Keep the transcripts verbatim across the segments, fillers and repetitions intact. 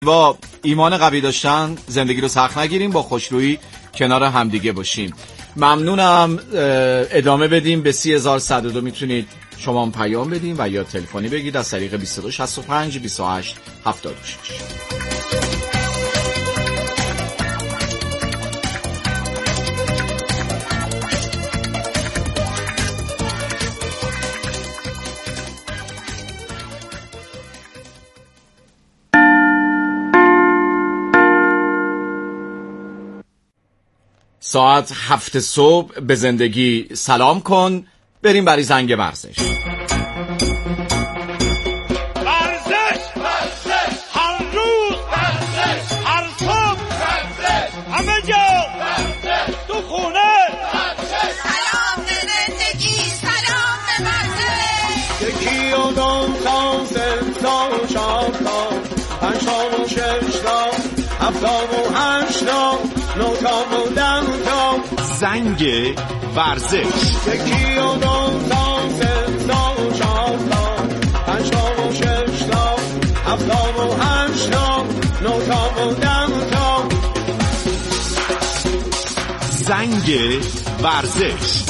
با ایمان قوی داشتن زندگی رو سخت نگیریم، با خوشرویی کنار همدیگه باشیم. ممنونم. ادامه بدیم به سی هزار و صد و دو میتونید شما هم پیام بدیم و یا تلفنی بگید از طریق بیست و دو شصت و پنج بیست و هشت هفتاد و شش. ساعت هفت صبح به زندگی سلام کن. بریم برای زنگ ورزش. ورزش ورزش هر روز ورزش هر صبح ورزش همه جا ورزش تو خونه ورزش. سلام به زندگی، سلام به ورزش. یکی و دو تا سه تا و چهار تا پنج تا و شش تا هفت تا و هشت تا نه تا و ده تا زنگ ورزش. یکی و دو تا سه تا و چهار تا پنج تا و شش تا هفت تا و هشت تا نه تا و ده تا زنگ ورزش.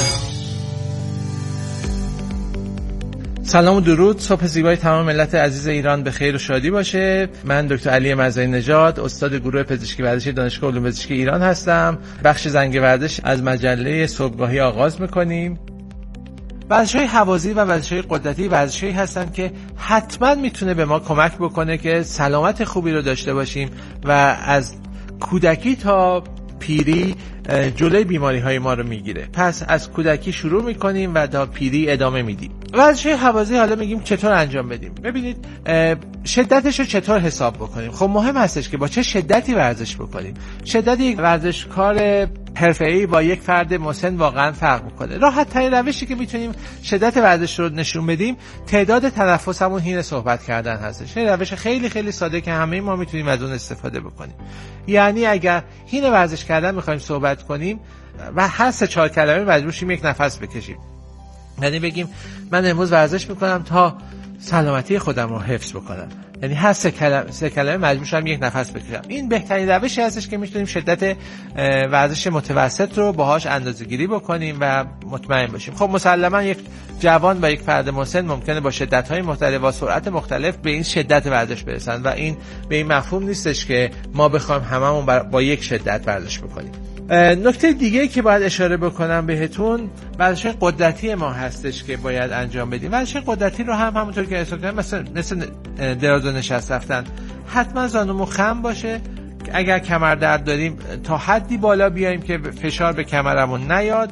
سلام و درود. صبح زیبای تمام ملت عزیز ایران به خیر و شادی باشه. من دکتر علی مرزایی نژاد، استاد گروه پزشکی ورزشی دانشگاه علوم پزشکی ایران هستم. بخش زنگ ورزش از مجله صبحگاهی آغاز می‌کنیم. ورزش‌های هوازی و ورزش‌های قدرتی ورزش‌هایی هستن که حتما میتونه به ما کمک بکنه که سلامت خوبی رو داشته باشیم و از کودکی تا پیری جلوی بیماری‌های ما رو میگیره. پس از کودکی شروع میکنیم و تا پیری ادامه میدیم. ورزش‌های هوازی حالا میگیم چطور انجام بدیم. ببینید شدتش رو چطور حساب بکنیم. خب مهم هستش که با چه شدتی ورزش بکنیم. شدت یک ورزشکار حرفه‌ای با یک فرد مسن واقعا فرق میکنه. راحت ترین روشی که میتونیم شدت ورزش رو نشون بدیم تعداد تنفسمون حین صحبت کردن هستش. این روش خیلی خیلی ساده که همه ما میتونیم از اون استفاده بکنیم. یعنی اگر حین ورزش کردن میخوایم صحبت کنیم و هر سه چهار کلمه مجبور شیم یک نفس بکشیم. یعنی بگیم من امروز ورزش میکنم تا سلامتی خودم رو حفظ بکنم. یعنی هر سه کلمه سه کلمه مجبور شم یک نفس بکشم. این بهترین روشی هستش که میتونیم شدت ورزش متوسط رو باهاش اندازه‌گیری بکنیم و مطمئن باشیم. خب مسلما یک جوان با یک فرد مسن ممکنه با شدت‌های مختلف و سرعت مختلف به این شدت ورزش برسن و این به این مفهوم نیستش که ما بخوایم هممون با یک شدت ورزش بکنیم. نکته دیگه که باید اشاره بکنم بهتون ورزش قدرتی ما هستش که باید انجام بدیم. ورزش قدرتی رو هم همونطور که اشاره کردم مثلا مثل دراز و نشست رفتن حتما زانومون خم باشه. اگر کمر درد داریم تا حدی بالا بیایم که فشار به کمرمون نیاد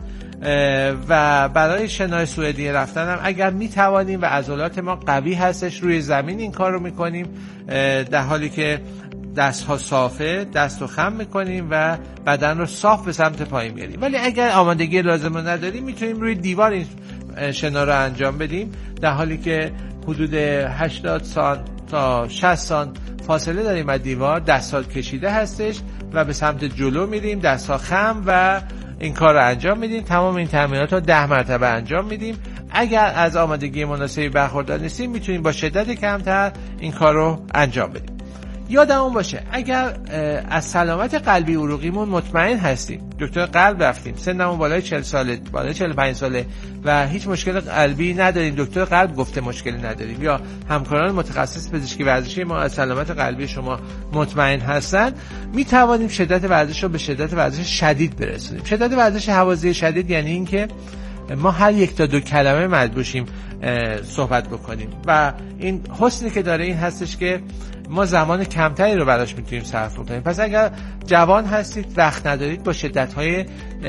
و برای شنای سوئدی رفتن هم اگر میتوانیم و عضلات ما قوی هستش روی زمین این کار رو میکنیم در حالی که دست ها صافه، دست رو خم میکنیم و بدن رو صاف به سمت پایین میاریم. ولی اگر آمادگی لازم رو نداریم میتونیم روی دیوار این شنا رو انجام بدیم در حالی که حدود هشتاد سانت تا شصت سانت فاصله داریم از دیوار. دست ها کشیده هستش و به سمت جلو میریم، دست ها خم و این کار رو انجام میدیم. تمام این تمرینات رو ده مرتبه انجام میدیم. اگر از آمادگی مناسبی برخوردار نیستیم میتونیم با شدت کمتر این کار رو انجام بدیم. یادمون باشه اگر از سلامت قلبی عروقیمون مطمئن هستیم، دکتر قلب رفتیم، سنمون بالای چهل ساله، بالای چهل و پنج ساله و هیچ مشکل قلبی نداریم، دکتر قلب گفته مشکلی نداریم یا همکاران متخصص پزشکی ورزشی ما از سلامت قلبی شما مطمئن هستن، می توانیم شدت ورزش رو به شدت ورزش شدید برسونیم. شدت ورزش هوازی شدید یعنی این که ما هر یک تا دو کلمه مجبور شیم صحبت بکنیم و این حسنی که داره این هستش که ما زمان کمتری رو براش میتونیم صرف کنیم. پس اگر جوان هستید وقت ندارید با شدت‌های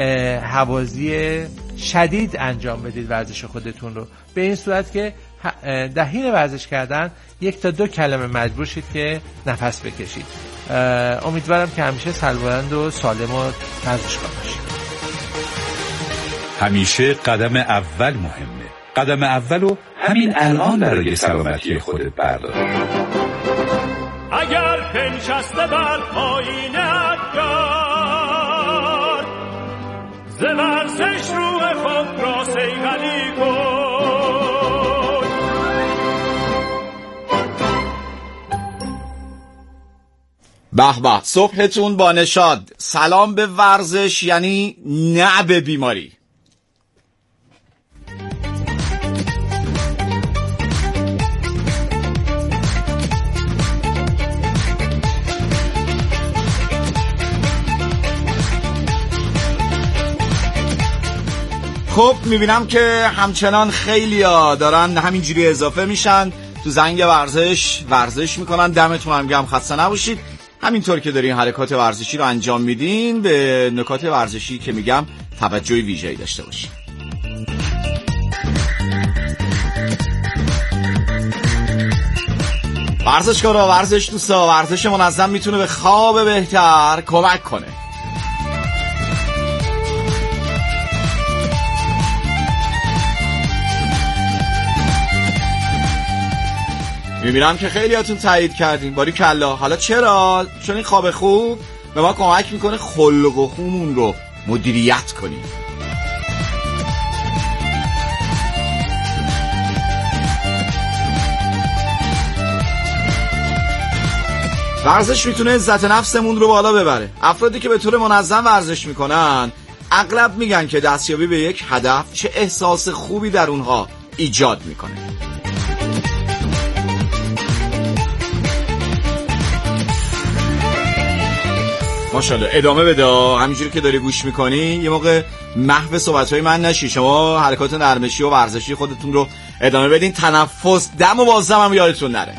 هوازی شدید انجام بدید ورزش خودتون رو، به این صورت که در حین ورزش کردن یک تا دو کلمه مجبور شید که نفس بکشید. امیدوارم که همیشه سلامت و سالم و ورزشکار باشید. همیشه قدم اول مهمه. قدم اولو همین الان برای سلامتی خودت بردار. اگر پنشسته بر پایینت دار ز ورزش روح خود را صیقلی کن. به به، صبحتون با نشاط. سلام به ورزش یعنی نه به بیماری. خب میبینم که همچنان خیلیا دارن همینجوری اضافه میشن تو زنگ ورزش ورزش میکنن. دمتون هم گرم، خسته نباشید. همینطور که دارین حرکات ورزشی رو انجام میدین به نکات ورزشی که میگم توجه ویژه‌ای داشته باشین. ورزشکارا، ورزش دوستا، ورزش منظم میتونه به خواب بهتر کمک کنه. میبینم که خیلیاتون تایید کردین. باری کلا. حالا چرا؟ چون این خواب خوب به ما کمک میکنه خلق و خومون رو مدیریت کنیم. ورزش میتونه عزت نفسمون رو بالا ببره. افرادی که به طور منظم ورزش میکنن اغلب میگن که دستیابی به یک هدف چه احساس خوبی در اونها ایجاد میکنه. ماشاءالله، ادامه بده. همینجوری که داری گوش میکنی یه موقع محو صحبت‌های من نشی. شما حرکات نرمشی و ورزشی خودتون رو ادامه بدین. تنفس، دم و بازدم هم یادتون نره.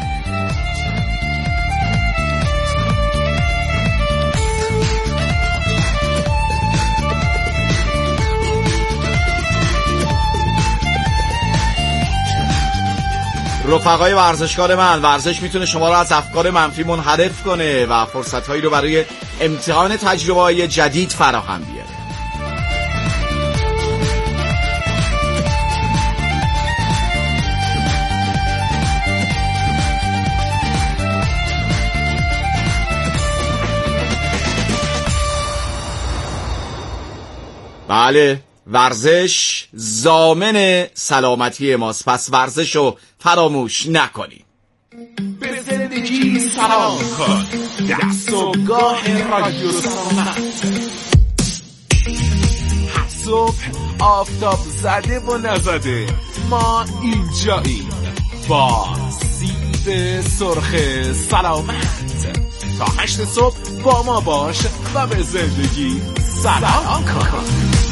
رفقای ورزشکار من، ورزش میتونه شما رو از افکار منفی منحرف کنه و فرصت‌هایی رو برای امتحان تجربه‌های جدید فراهم بیاره. بله، ورزش ضامن سلامتی ماست، پس ورزش رو فراموش نکنید. به زندگی سلام کن، در صبحگاه رادیو سلامت. هر صبح آفتاب زده و نزده ما اینجاییم با سیب سرخ سلامت. تا هشت صبح با ما باش و به زندگی سلام کن.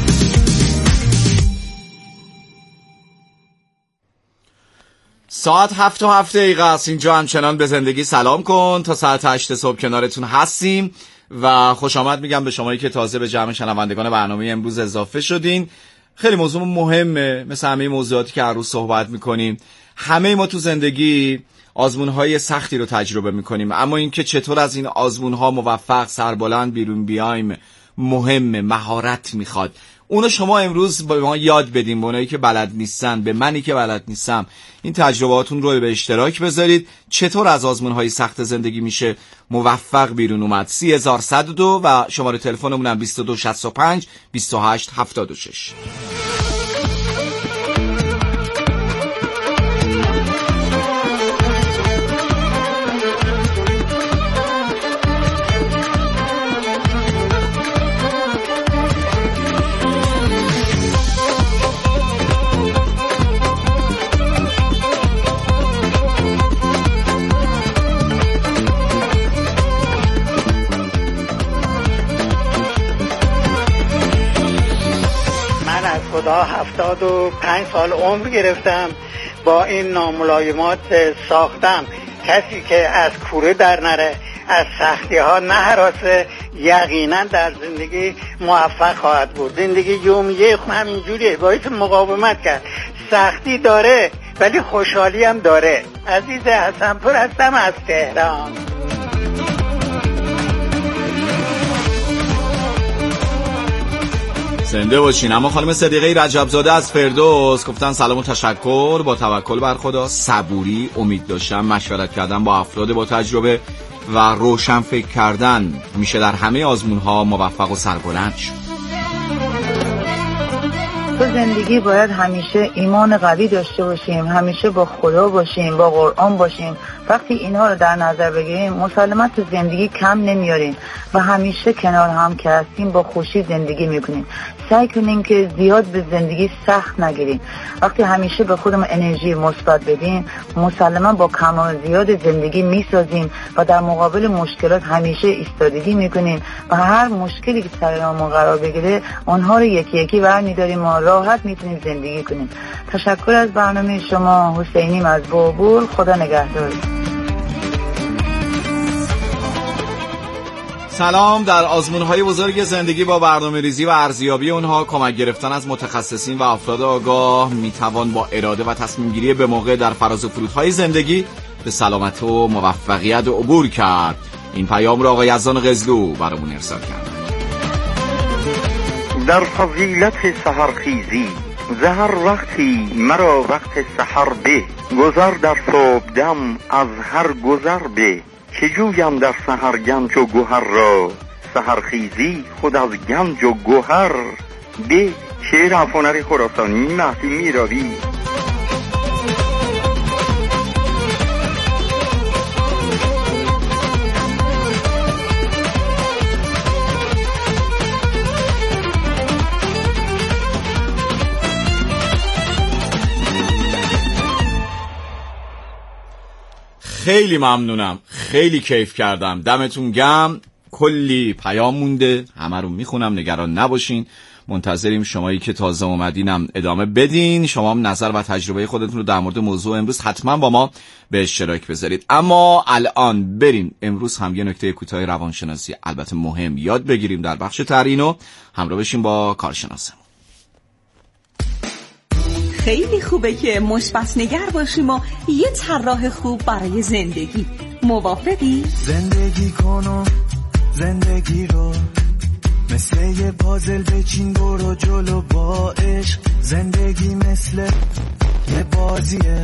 ساعت هفت و هفت دقیقه است. اینجا همچنان به زندگی سلام کن. تا ساعت هشت صبح کنارتون هستیم و خوش آمد میگم به شمایی که تازه به جمع شنوندگان برنامه امروز اضافه شدین. خیلی موضوع مهمه، مثل همه موضوعاتی که هر روز صحبت میکنیم. همه ما تو زندگی آزمون‌های سختی رو تجربه میکنیم، اما اینکه چطور از این آزمون‌ها موفق سربلند بیرون بیایم مهمه، مهارت میخواد. اونو شما امروز به ما یاد بدیم، به اونایی که بلد نیستن، به منی که بلد نیستم، این تجربهاتون رو به اشتراک بذارید. چطور از آزمون‌های سخت زندگی میشه موفق بیرون اومد. سی هزار صد و دو و شماره تلفنمونم بیست و دو شصت و پنج بیست و هشت هفتاد و شش. خدا هفتاد و پنج سال عمر گرفتم، با این ناملایمات ساختم. کسی که از کوره در نره، از سختی ها نهراسه، یقینا در زندگی موفق خواهد بود. زندگی یومیه همینجوریه، باید مقاومت کرد. سختی داره ولی خوشحالی هم داره. عزیز حسنپور هستم از تهران. زنده باشین. اما خانم صدیقه رجبزاده از فردوس گفتن سلام و تشکر، با توکل بر خدا، صبوری، امید داشتن، مشورت کردن با افراد با تجربه و روشن فکر کردن میشه در همه آزمون‌ها موفق و سربلند شد. تو زندگی باید همیشه ایمان قوی داشته باشیم، همیشه با خدا باشیم، با قرآن باشیم. وقتی اینها رو در نظر بگیریم مسلماً تو زندگی کم نمیاریم و همیشه کنار هم که هستیم با خوشی زندگی میکنیم. سعی کنیم که زیاد به زندگی سخت نگیریم. وقتی همیشه به خودمون انرژی مثبت بدیم مسلماً با کم و زیاد زندگی میسازیم و در مقابل مشکلات همیشه ایستادگی میکنیم و هر مشکلی که سرمون قرار بگیره اونها رو یکی یکی برمی‌داریم و راحت میتونیم زندگی کنیم. تشکر از برنامه شما. حسینیم از بابل. خدا نگهدار. سلام. در آزمون‌های بزرگ زندگی با برنامه‌ریزی و ارزیابی اونها کمک گرفتن از متخصصین و افراد آگاه میتوان با اراده و تصمیم‌گیری به موقع در فراز و فرودهای زندگی به سلامت و موفقیت عبور کرد. این پیام را آقای یزدان قزلو برامون ارسال کرد. در فضیلت سحرخیزی زهر وقتی مرا وقت سحر به گذر در صبح دم از هر گذر به چه جویم در سحر گنج و گوهر را سحرخیزی خود از گنج و گوهر به. شعر افغانر خراسانی مهدی میراوی. خیلی ممنونم، خیلی کیف کردم، دمتون گرم. کلی پیام مونده، همه رو میخونم، نگران نباشین. منتظریم شمایی که تازه اومدینم ادامه بدین. شما هم نظر و تجربه خودتون رو در مورد موضوع امروز حتما با ما به اشتراک بذارید. اما الان بریم امروز هم یه نکته کوتاه روانشناسی البته مهم یاد بگیریم در بخش ترینو. همراه بشیم با کارشناسمون. خیلی خوبه که مثبت نگر باشیم و یه طراح خوب برای زندگی. موافقی؟ زندگی کنو زندگی رو مثل یه پازل بچین برو جلو با عشق. زندگی مثل یه بازیه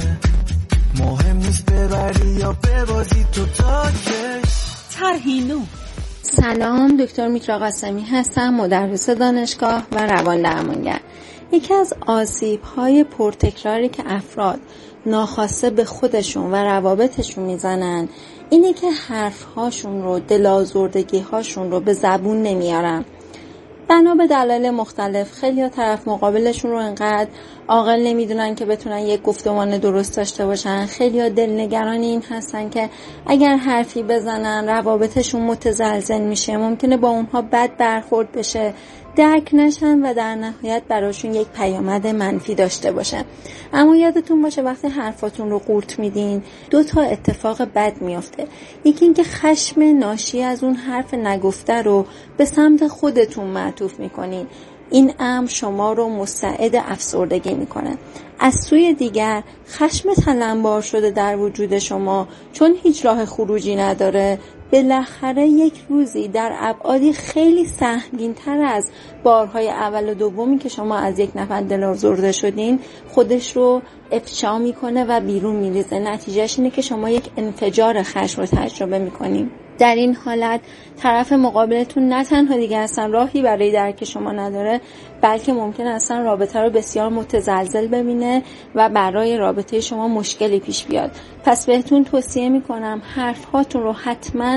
مهم نیست ببری یا ببازی تو تا که ترهینو. سلام، دکتر میترا قاسمی هستم، مدرس دانشگاه و روان درمانگر. یکی از آسیب‌های پرتکراری که افراد ناخواسته به خودشون و روابطشون میزنن اینه که حرف‌هاشون رو، دل‌آزردگی‌هاشون رو به زبون نمیارن. بنا به دلایل مختلف خیلی‌ها طرف مقابلشون رو انقدر عاقل نمیدونن که بتونن یک گفتمان درست داشته باشن. خیلی‌ها دلنگران این هستن که اگر حرفی بزنن روابطشون متزلزل میشه، ممکنه با اونها بد برخورد بشه، درک نشن و در نهایت براشون یک پیامد منفی داشته باشه. اما یادتون باشه وقتی حرفاتون رو قورت میدین دو تا اتفاق بد میافته. یکی اینکه خشم ناشی از اون حرف نگفته رو به سمت خودتون معطوف میکنین. این امر شما رو مستعد افسردگی میکنه. از سوی دیگر خشم تلمبار شده در وجود شما چون هیچ راه خروجی نداره بالاخره یک روزی در ابعادی خیلی سهمگین‌تر از بارهای اول و دومی که شما از یک نفر دل‌آزرده شدین خودش رو افشا میکنه و بیرون میریزه. نتیجهش اینه که شما یک انفجار خشم رو تجربه میکنین. در این حالت طرف مقابلتون نه تنها دیگه اصلا راهی برای درک شما نداره، بلکه ممکنه اصلا رابطه رو بسیار متزلزل ببینه و برای رابطه شما مشکلی پیش بیاد. پس بهتون توصیه میکنم حرفاتون رو حتما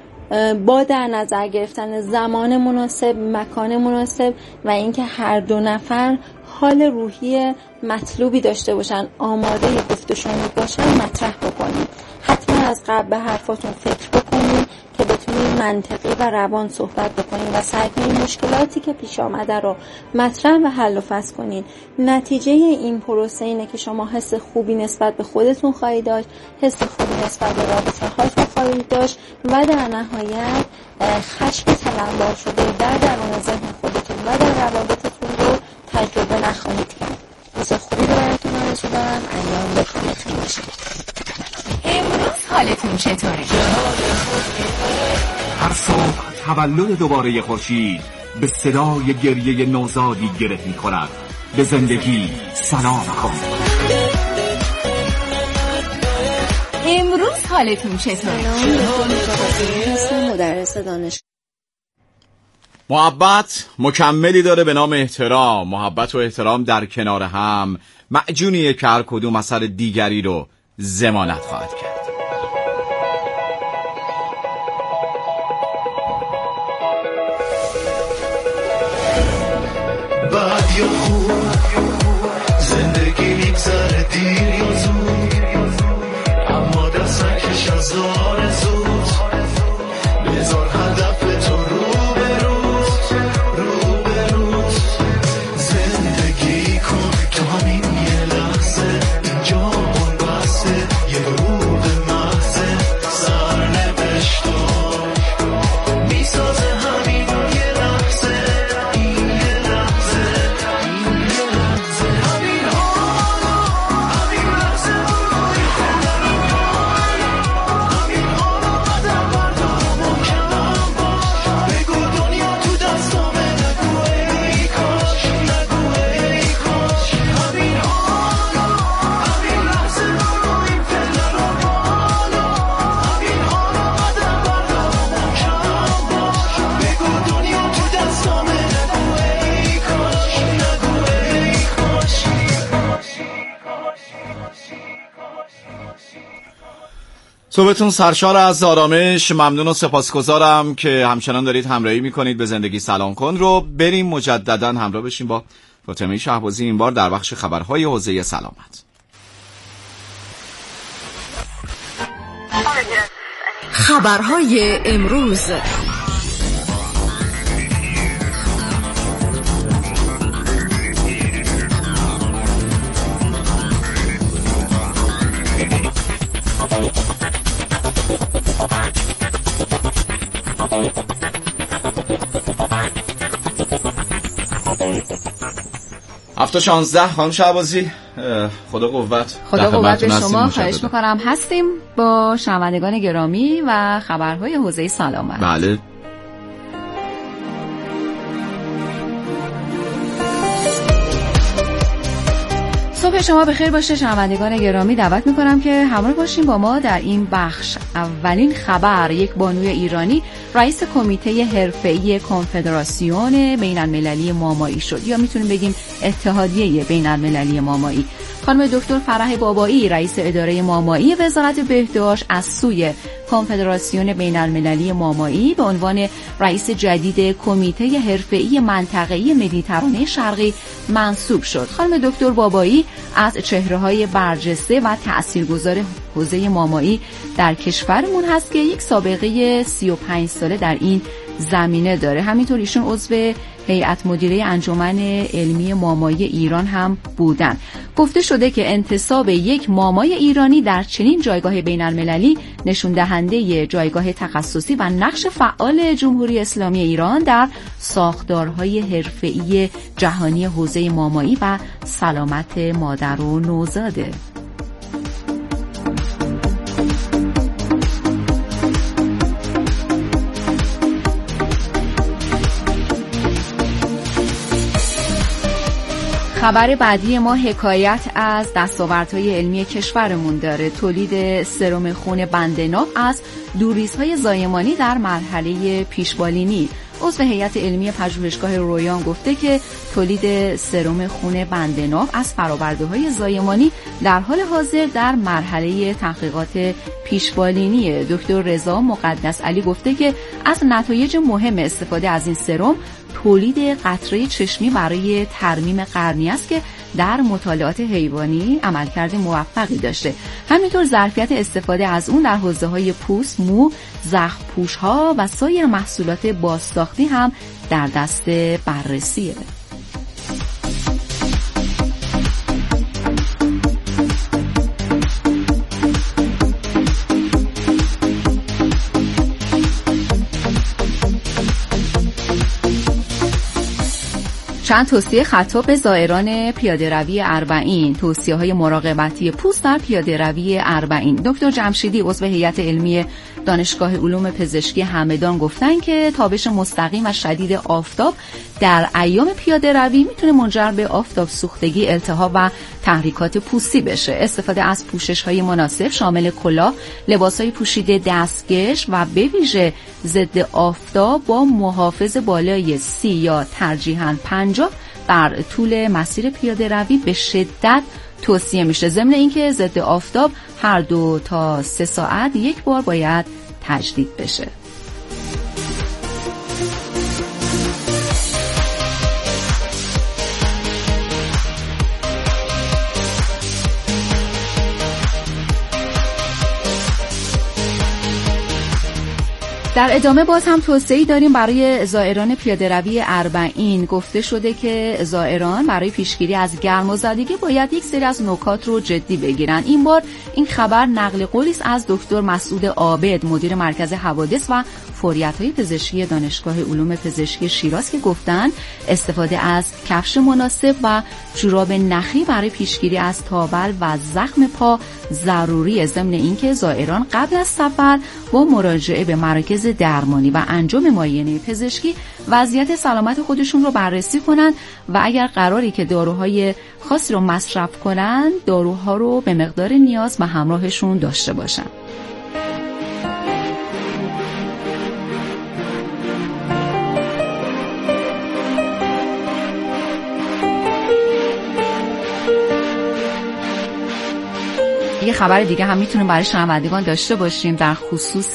با در نظر گرفتن زمان مناسب، مکان مناسب و اینکه هر دو نفر حال روحی مطلوبی داشته باشن، آماده گفت و شنود باشن، مطرح بکنید. حتما از قبل به حرفاتون فکر بکنید که بتونید منطقی و روان صحبت بکنید و سعی کنید مشکلاتی که پیش آمده رو مطرح و حل و فصل کنید. نتیجه این پروسه اینه که شما حس خوبی نسبت به خودتون خواهید داشت، حس خوبی نسبت به رابطه هاتون خواهید داشت و در نهایت خشم تلمبار شده در درون ذهن خودتون و در روابطتون رو تجربه نخواهید کرد. روز خوبی رو براتون آرزو دارم. ایام بخیر خیلی باشه. امروز حالتون چطوره؟ هر صبح تولد دوباره خورشید به صدای گریه نوزادی گره می کند. به زندگی سلام کن. امروز حالتون چطوره؟ سلام، دکتر هستم، مدرس دانشگاه. محبت مکملی داره به نام احترام. محبت و احترام در کنار هم معجونیه که هر کدوم اثر دیگری رو ضمانت خواهد کرد. بد یا خوب زندگی میگذره دیر یا زود، اما دست نکش از آرزوت، بذار هدف تو رو به روز رو به روز. زندگی کن تو همین یه لحظه، اینجا اون بسته یه ورود محضه، سرنوشتا میسازه همین یه لحظه، این یه لحظه، این یه لحظه، همین حالا، همین لحظه برای خودم، همین حالا قدم بردار محکم باش، بگو دنیا تو دستامه، نگو ای کاش، نگو ای کاش، همین حالا، همین لحظه برای پدر و بالا، همین حالا قدم بردار محکم باش، بگو دنیا تو دستامه، نگو ای کاش، نگو ای کاش. صبحتون سرشار از آرامش. ممنون و سپاسگزارم که همچنان دارید همراهی میکنید. به زندگی سلام کن رو بریم مجددا همراه بشیم با فاطمه شهبازی، این بار در بخش خبرهای حوزه سلامت. خبرهای امروز. هفته شانزده خانم شهبازی، خدا قوت. خدا قوت به شما. خواهش میکنم. هستیم با شنوندگان گرامی و خبرهای حوزه سلامت. بله. صبح شما بخیر باشه شنوندگان گرامی. دعوت میکنم که همراه باشیم با ما در این بخش. اولین خبر، یک بانوی ایرانی رئیس کمیته حرفه‌ای کنفدراسیون بین‌المللی مامایی شد، یا میتونیم بگیم اتحادیه بین‌المللی مامایی. خانم دکتر فرح بابایی رئیس اداره مامایی وزارت بهداشت از سوی کنفدراسیون بین‌المللی مامایی به عنوان رئیس جدید کمیته حرفه‌ای منطقه‌ای مدیترانه شرقی منصوب شد. خانم دکتر بابایی از چهره‌های برجسته و تأثیرگذار حوزه مامایی در کشورمون هست که یک سابقه سی و پنج ساله در این زمینه داره. همینطور ایشون عضو هیئت مدیره انجمن علمی مامایی ایران هم بودن. گفته شده که انتصاب یک مامای ایرانی در چنین جایگاه بین‌المللی نشون دهنده جایگاه تخصصی و نقش فعال جمهوری اسلامی ایران در ساختارهای حرفه‌ای جهانی حوزه مامایی و سلامت مادر و نوزاده. خبر بعدی ما حکایت از دستاوردهای علمی کشورمون داره. تولید سرم خون بندناف از دوریزهای زایمانی در مرحله پیشبالینی. عضو هیئت علمی پژوهشگاه رویان گفته که تولید سرم خون بندناف از فرآورده‌های زایمانی در حال حاضر در مرحله تحقیقات پیشبالینی. دکتر رضا مقدس علی گفته که از نتایج مهم استفاده از این سرم تولید قطره چشمی برای ترمیم قرنیه است که در مطالعات حیوانی عملکرد موفقی داشته. همینطور ظرفیت استفاده از اون در حوزه‌های پوست، مو، زخم پوش‌ها و سایر محصولات بازساختی هم در دست بررسیه. چند توصیه خطاب به زائران پیاده‌روی اربعین. توصیه‌های مراقبتی پوست در پیاده‌روی اربعین. دکتر جمشیدی عضو هیئت علمی دانشگاه علوم پزشکی همدان گفتن که تابش مستقیم و شدید آفتاب در ایام پیاده روی میتونه منجر به آفتاب سوختگی، التهاب و تحریکات پوستی بشه. استفاده از پوشش‌های مناسب شامل کلاه، لباس‌های پوشیده، دستکش و به ویژه ضد آفتاب با محافظ بالای سی یا ترجیحاً پنجاه در طول مسیر پیاده روی به شدت توصیه میشه. ضمن اینکه ضد آفتاب هر دو تا سه ساعت یک بار باید تجدید بشه. در ادامه باز هم توصیه‌ای داریم برای زائران پیاده‌روی اربعین. گفته شده که زائران برای پیشگیری از گرمازدگی باید یک سری از نکات رو جدی بگیرن. این بار این خبر نقل قولی است از دکتر مسعود عابد، مدیر مرکز حوادث و فوریت‌های پزشکی دانشگاه علوم پزشکی شیراز، که گفتن استفاده از کفش مناسب و جوراب نخی برای پیشگیری از تاول و زخم پا ضروریه. ضمن اینکه زائران قبل از سفر با مراجعه به مراکز درمانی و انجام معاینه پزشکی وضعیت سلامت خودشون رو بررسی کنن و اگر قراری که داروهای خاصی رو مصرف کنن، داروها رو به مقدار نیاز به همراهشون داشته باشن. یه خبر دیگه هم میتونیم برای شنوندگان داشته باشیم در خصوص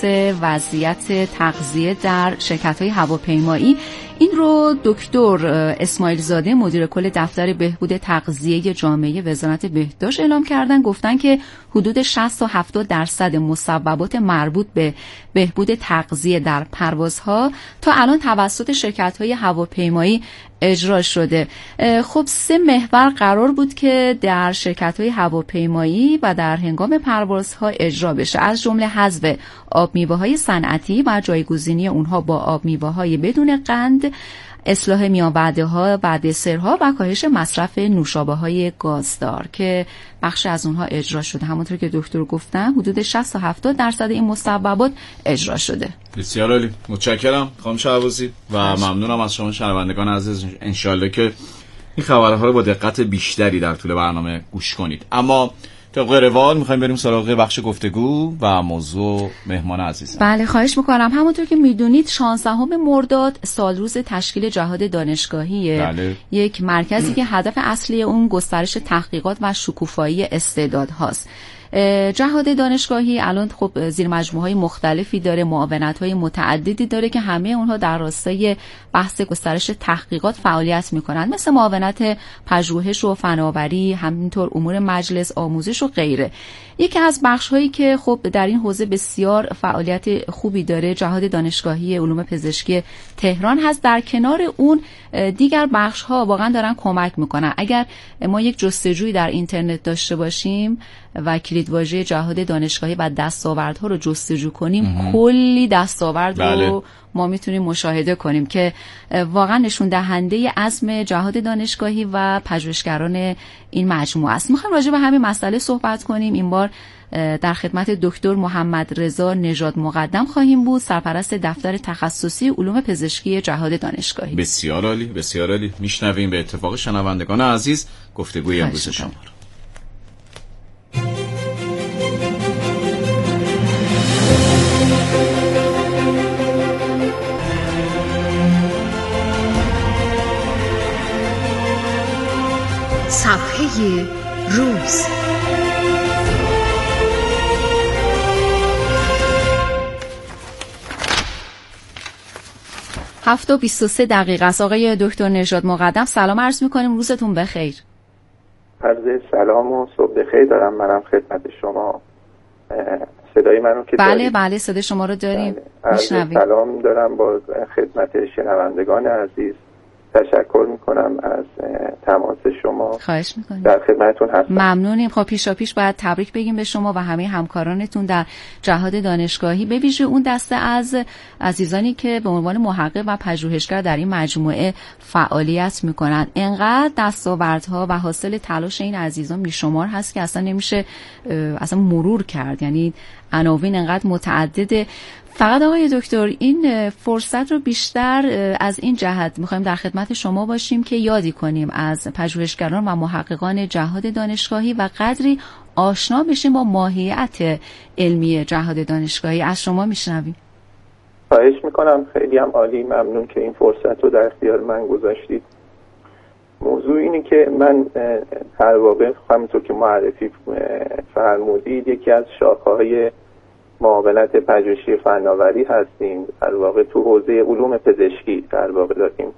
وضعیت تغذیه در شرکت‌های هواپیمایی. این رو دکتر اسماعیل زاده، مدیر کل دفتر بهبود تغذیه جامعه وزارت بهداشت اعلام کردن. گفتن که حدود شصت تا هفتاد درصد مصوبات مربوط به بهبود تغذیه در پروازها تا الان توسط شرکت‌های هواپیمایی اجرا شده. خب سه محور قرار بود که در شرکت‌های هواپیمایی و در هنگام پروازها اجرا بشه، از جمله حذف آب میوه‌های صنعتی و جایگزینی اونها با آب میوه‌های بدون قند، اصلاح میان وعده‌ها و دسرها و کاهش مصرف نوشابه‌های گازدار که بخش از اونها اجرا شده. همونطور که دکتر گفتن حدود شصت تا هفتاد درصد این مصوبات اجرا شده. بسیار عالی، متشکرم خانم شهبازی و ممنونم از شما شنوندگان عزیز. انشالله که این خبرها رو با دقت بیشتری در طول برنامه گوش کنید. اما طبق روال میخوایم بریم سراغ بخش گفتگو و موضوع مهمان عزیزم. بله خواهش میکنم. همونطور که میدونید شانزدهم مرداد سال روز تشکیل جهاد دانشگاهیه. بله. یک مرکزی که هدف اصلی اون گسترش تحقیقات و شکوفایی استعدادهاست. جهاد دانشگاهی الان خب زیر مجموعه‌های مختلفی داره، معاونت‌های متعددی داره که همه اونها در راستای بحث گسترش تحقیقات فعالیت می‌کنند، مثل معاونت پژوهش و فناوری، همینطور امور مجلس، آموزش و غیره. یکی از بخش‌هایی که خب در این حوزه بسیار فعالیت خوبی داره جهاد دانشگاهی علوم پزشکی تهران هست. در کنار اون دیگر بخش‌ها واقعا دارن کمک می‌کنن. اگر ما یک جستجوی در اینترنت داشته باشیم و کلیدواژه جهاد دانشگاهی و دستاوردها رو جستجو کنیم، امه. کلی دستاورد بله. رو ما میتونیم مشاهده کنیم که واقعا نشون دهنده عزم جهاد دانشگاهی و پژوهشگران این مجموعه است. میخوایم راجع به همین مسئله صحبت کنیم. این بار در خدمت دکتر محمد رضا نژاد مقدم خواهیم بود، سرپرست دفتر تخصصی علوم پزشکی جهاد دانشگاهی. بسیار عالی، بسیار عالی. میشنویم به اتفاق شنوندگان عزیز گفتگوی امروز شما رو. صفحه روز. هفت و بیست و سه دقیقه است. آقای دکتر نژاد مقدم سلام عرض میکنیم، روزتون بخیر. عرض سلام و صبح بخیر دارم منم خدمت شما. صدای منو که بله دارید؟ بله صدای شما رو داریم. بله. عرض سلام دارم با خدمت شنوندگان عزیز. تشکر میکنم از تماس شما. خواهش میکنم. در خدمتتون هستم. ممنونیم. خب پیشا پیش باید تبریک بگیم به شما و همه همکارانتون در جهاد دانشگاهی، به ویژه اون دسته از عزیزانی که به عنوان محقق و پژوهشگر در این مجموعه فعالیت میکنن. انقدر دستاوردها و حاصل تلاش این عزیزان بیشمار هست که اصلا نمیشه اصلا مرور کرد، یعنی عناوین انقدر متعدده. فقط آقای دکتر این فرصت رو بیشتر از این جهت میخوایم در خدمت شما باشیم که یادی کنیم از پژوهشگران و محققان جهاد دانشگاهی و قدری آشنا بشیم با ماهیت علمی جهاد دانشگاهی. از شما میشنویم. خواهش میکنم. خیلی هم عالی، ممنون که این فرصت رو در اختیار من گذاشتید. موضوع اینه که من در واقع همونطور که معرفی فرمودید یکی از شاخه‌های معاونت پژوهشی فناوری هستیم. در واقع تو حوزه علوم پزشکی در واقع داریم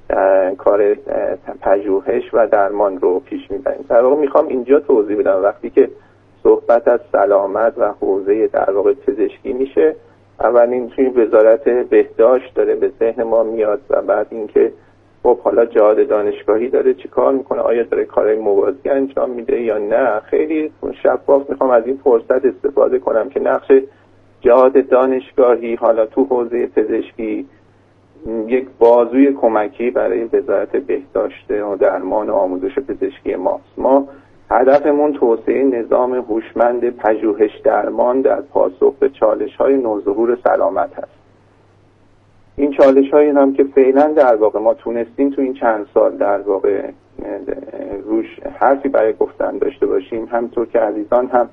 کار پژوهش و درمان رو پیش میبریم. در واقع میخوام اینجا توضیح بدم وقتی که صحبت از سلامت و حوزه در واقع پزشکی میشه، اولین توی وزارت بهداشت داره به ذهن ما میاد و بعد اینکه خب حالا جهاد دانشگاهی داره چی کار میکنه، آیا داره کارهای موازی انجام میده یا نه. خیلی شفاف میخوام از این فرصت استفاده کنم که نقش جهاد دانشگاهی حالا تو حوزه پزشکی یک بازوی کمکی برای وزارت بهداشت و درمان و آموزش پزشکی ماست. ما هدفمون توسعه نظام هوشمند پژوهش درمان در پاسخ به چالش‌های نوظهور سلامت هست. این چالش هایی هم که فعلا در واقع ما تونستیم تو این چند سال در واقع روش حرفی برای گفتن داشته باشیم، همطور که عزیزان هم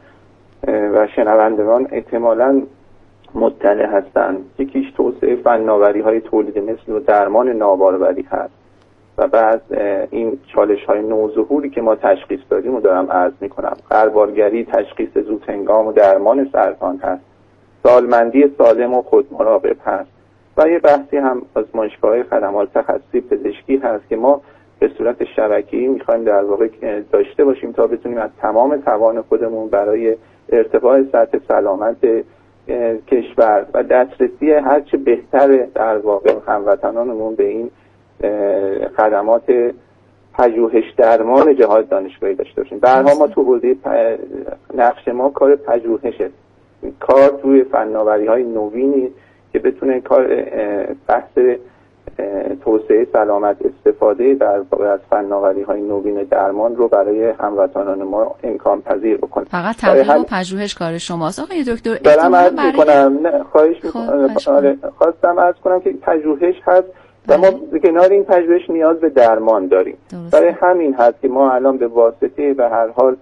و شنوندگان احتمالاً مطلع هستند. یکیش توسعه فناوری های تولید مثل و درمان ناباروری هست و بعد این چالش های نوظهوری که ما تشخیص دادیم رو دارم عرض می کنم. غربالگری، تشخیص زودهنگام و درمان سرطان هست. سالمندی سالم و خودمراقب هست و یه بحثی هم آزمایشگاه خدمات تخصصی پزشکی هست که ما به صورت شبکه‌ای می‌خوایم در واقع داشته باشیم تا بتونیم از تمام توان خودمون برای ارتقاء سطح سلامت کشور و دسترسی هرچه بهتر در واقع هموطنانمون به این خدمات پژوهش درمان جهاد دانشگاهی داشته باشیم. به هر حال ما تو حوزه نقش ما کار پژوهشه، کار توی فناوری‌های نوینی که بتونه کار بحث توسعه سلامت استفاده در واقع از فناوری‌های نوین درمان رو برای هموطنان ما امکان پذیر بکنه. فقط تحقیق و پژوهش کار شماست آقای دکتر. دارم عرض می‌کنم. نه خواهش می‌کنم. آره خواستم عرض کنم که پژوهش هست و ما کنار این پژوهش نیاز به درمان داریم. برای همین هست که ما الان به واسطه به هر حال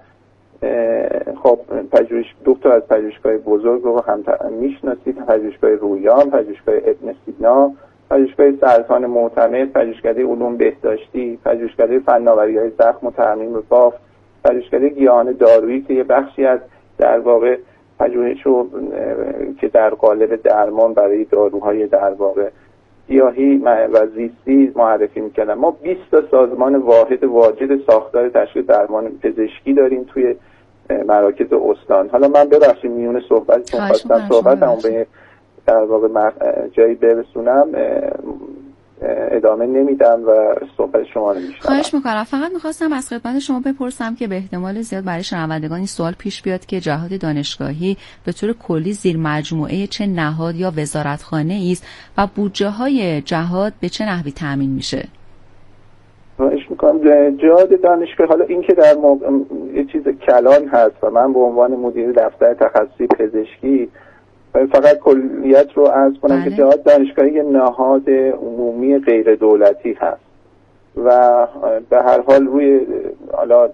خب پژوهش دکتر از پژوهشگاه بزرگ رو هم میشناسید، پژوهشگاه رویان، پژوهشگاه ابن سینا، پژوهشگاه سرطان معتمد، پژوهشکده علوم بهداشتی، پژوهشکده فناوری‌های زخم و ترمیم بافت، پژوهشکده گیاهان دارویی که یه بخشی از در واقع پژوهش رو که در قالب درمان برای داروهای در واقع گیاهی و زیستی معرفی می‌کردن. ما بیست تا سازمان واحد واجد ساختار تشخیص درمان پزشکی داریم توی مراکز استان. حالا من ببخشید میون صحبتتون خواستم صحبتمو به در واقع جایی برسونم، ادامه نمیدم و صحبت شما رو میشنم. خواهش میکنم. فقط میخواستم از خدمت شما بپرسم که به احتمال زیاد برای شنوندگان این سوال پیش بیاد که جهاد دانشگاهی به طور کلی زیر مجموعه چه نهاد یا وزارتخانه است و بودجه های جهاد به چه نحوی تامین میشه؟ خواهش میکنم. جهاد دانشگاه حالا این که در موقع یه چیز کلان هست و من به عنوان مدیر دفتر تخصصی پزشکی فقط کلیت رو عرض کنم بله. که جهاد دانشگاهی یه نهاد عمومی غیر دولتی هست و به هر حال روی حالا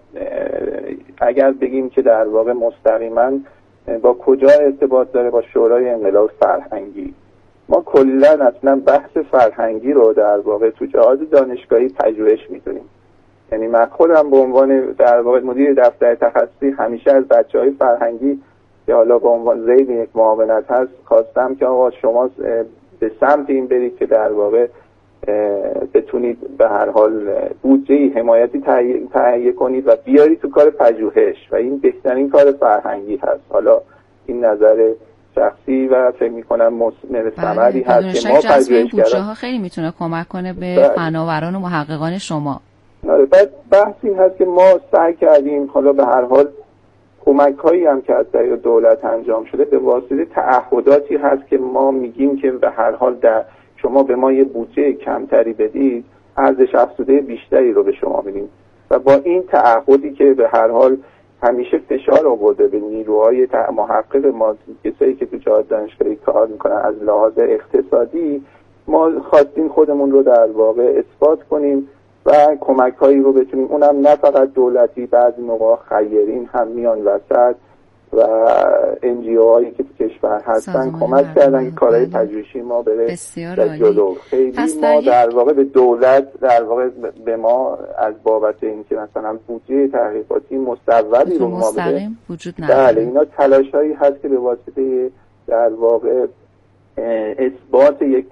اگر بگیم که در واقع مستقیما با کجا ارتباط داره، با شورای انقلاب فرهنگی. ما کلا اصلا بحث فرهنگی رو در واقع تو جهاد دانشگاهی پژوهش می‌دونیم. یعنی من خودم به عنوان در واقع مدیر دفتر تخصصی همیشه از بچه‌های فرهنگی که حالا به عنوان ذیل یک معاونت هست خواستم که آقا شما به سمت این برید که در واقع بتونید به هر حال بودجه حمایتی تهیه کنید و بیارید تو کار پژوهش و این بهترین کار فرهنگی هست. حالا این نظر شخصی و فکر میکنم مثمر ثمری هست که ما پژوهش بودجه ها خیلی میتونه کمک کنه به فناوران و محققان شما. آره، بعد بحث این هست که ما سعی کردیم حالا به هر حال کمک هایی هم که از طریق دولت انجام شده به واسطه تعهداتی هست که ما میگیم که به هر حال در شما به ما یه بودجه کمتری بدید ارزش افزوده بیشتری رو به شما میدیم و با این تعهدی که به هر حال همیشه فشار آورده به نیروهای محقق ما، کسایی که تو جهاد دانشگاهی کار میکنن، از لحاظ اقتصادی ما خواستیم خودمون رو در واقع اثبات کنیم و کمک هایی رو بتونیم، اونم نه فقط دولتی، بعضی موقع خیرین هم میان وسط و انجیو هایی که تو کشور هستن کمک کردن که کارهای پژوهشی ما بره در جلو. خیلی ما در واقع به دولت در واقع به ما از بابت اینکه مثلا بودجه تحقیقاتی مستولی رو ما بده وجود نداره. بله، اینا تلاش هایی هست که به واسطه در واقع اثبات یک